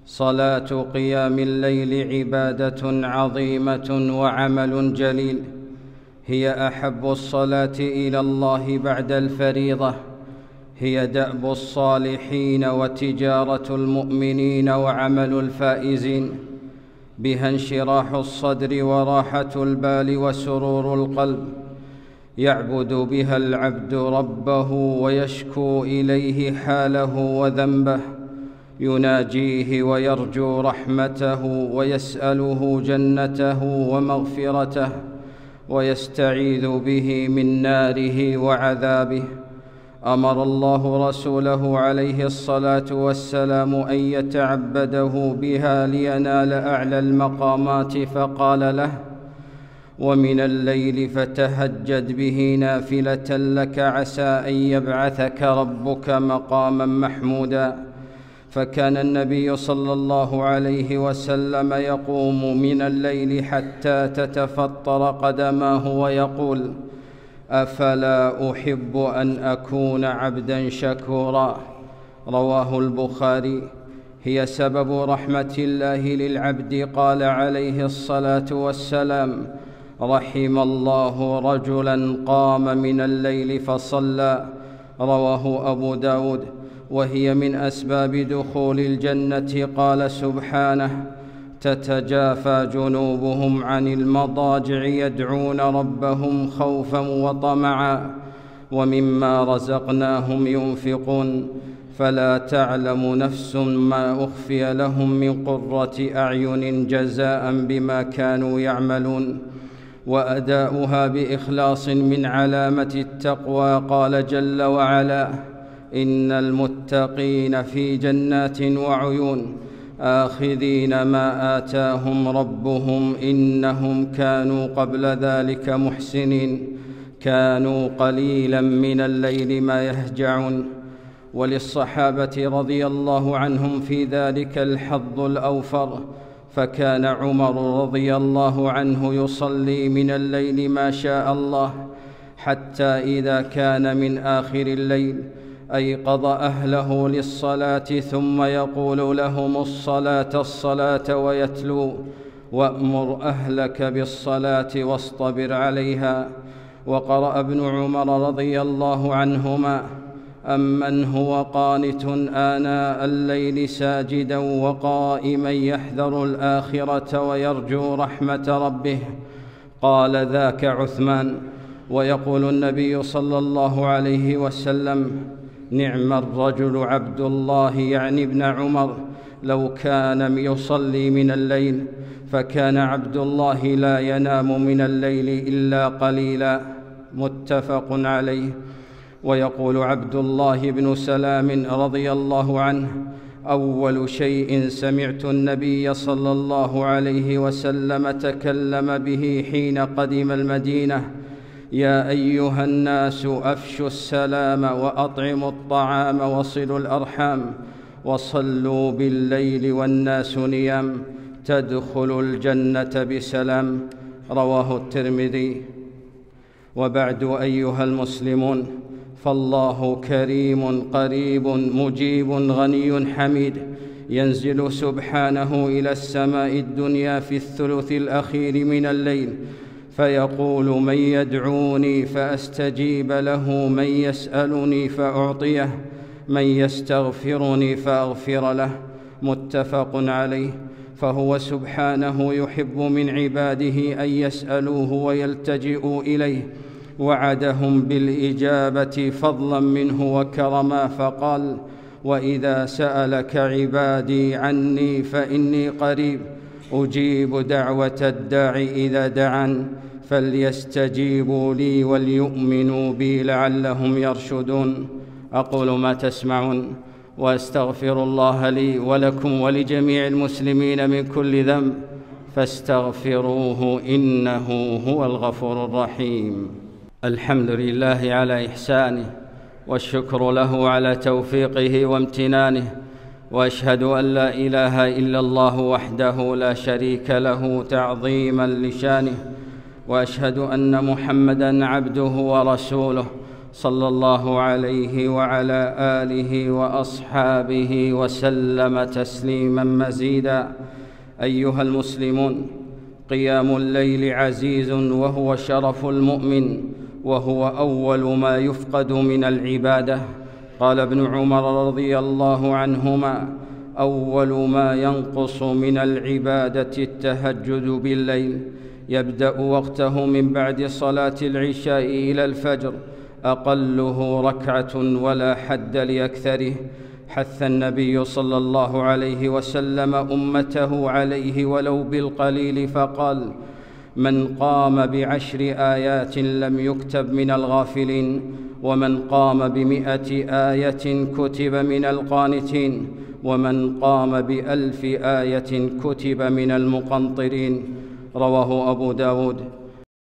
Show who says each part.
Speaker 1: صلاة قيام الليل عبادة عظيمة وعمل جليل، هي أحب الصلاة إلى الله بعد الفريضة، هي دأب الصالحين وتجارة المؤمنين وعمل الفائزين، بها انشراح الصدر وراحة البال وسرور القلب، يعبد بها العبد ربه ويشكو إليه حاله وذنبه، يناجيه ويرجو رحمته ويسأله جنته ومغفرته، ويستعيذ به من ناره وعذابه. أمر الله رسوله عليه الصلاة والسلام أن يتعبده بها لينال أعلى المقامات، فقال له: ومن الليل فتهجد به نافلة لك عسى أن يبعثك ربك مقاما محمودا. فكان النبي صلى الله عليه وسلم يقوم من الليل حتى تتفطر قدماه ويقول: أفلا أحب أن أكون عبدا شكورا. رواه البخاري. هي سبب رحمة الله للعبد. قال عليه الصلاة والسلام: رحم الله رجلا قام من الليل فصلى. رواه أبو داود. وهي من أسباب دخول الجنة. قال سبحانه: تتجافى جنوبهم عن المضاجع يدعون ربهم خوفا وطمعا ومما رزقناهم ينفقون فلا تعلم نفس ما أخفي لهم من قرة أعين جزاء بما كانوا يعملون. وأداؤها بإخلاص من علامة التقوى. قال جل وعلا: إن المتقين في جنات وعيون آخذين ما آتاهم ربهم إنهم كانوا قبل ذلك محسنين، كانوا قليلا من الليل ما يهجعون. وللصحابة رضي الله عنهم في ذلك الحظ الأوفر، فكان عمر رضي الله عنه يصلي من الليل ما شاء الله، حتى إذا كان من آخر الليل أيقظ أهله للصلاة ثم يقول لهم: الصلاة ويتلو: وأمر أهلك بالصلاة واصطبر عليها. وقرأ ابن عمر رضي الله عنهما: أمن هو قانت آناء الليل ساجدا وقائما يحذر الآخرة ويرجو رحمة ربه، قال: ذاك عثمان. ويقول النبي صلى الله عليه وسلم: نعم الرجل عبد الله، يعني ابن عمر، لو كان يصلي من الليل. فكان عبد الله لا ينام من الليل إلا قليلا. متفق عليه. ويقول عبد الله بن سلام رضي الله عنه: أول شيء سمعت النبي صلى الله عليه وسلم تكلم به حين قدم المدينة: يا أيها الناس أفشوا السلام وأطعموا الطعام وصلوا الأرحام وصلوا بالليل والناس نيام تدخلوا الجنة بسلام. رواه الترمذي. وبعد أيها المسلمون، فالله كريم قريب مجيب غني حميد، ينزل سبحانه إلى السماء الدنيا في الثلث الأخير من الليل فيقول: من يدعوني فأستجيب له، من يسألني فأعطيه، من يستغفرني فأغفر له. متفق عليه. فهو سبحانه يحب من عباده أن يسألوه ويلتجئوا إليه، وعدهم بالإجابة فضلا منه وكرما، فقال: وإذا سألك عبادي عني فإني قريب أجيب دعوة الداع إذا دعان فليستجيبوا لي وليؤمنوا بي لعلهم يرشدون. أقول ما تسمعون وأستغفر الله لي ولكم ولجميع المسلمين من كل ذنب فاستغفروه إنه هو الغفور الرحيم. الحمد لله على إحسانه، والشكر له على توفيقه وامتنانه، وأشهد أن لا إله إلا الله وحده لا شريك له تعظيما لشانه، وأشهد أن محمدًا عبده ورسوله صلى الله عليه وعلى آله وأصحابه وسلم تسليما مزيدا. أيها المسلمون، قيام الليل عزيز وهو شرف المؤمن، وهو أول ما يفقد من العبادة. قال ابن عمر رضي الله عنهما: أول ما ينقص من العبادة التهجد بالليل، يبدأ وقته من بعد صلاة العشاء إلى الفجر، أقله ركعة ولا حد لأكثره. حث النبي صلى الله عليه وسلم أمته عليه ولو بالقليل، فقال: من قام ب10 آيات لم يكتب من الغافلين، ومن قام ب100 آية كتب من القانتين، ومن قام ب1000 آية كتب من المقنطرين. رواه أبو داود.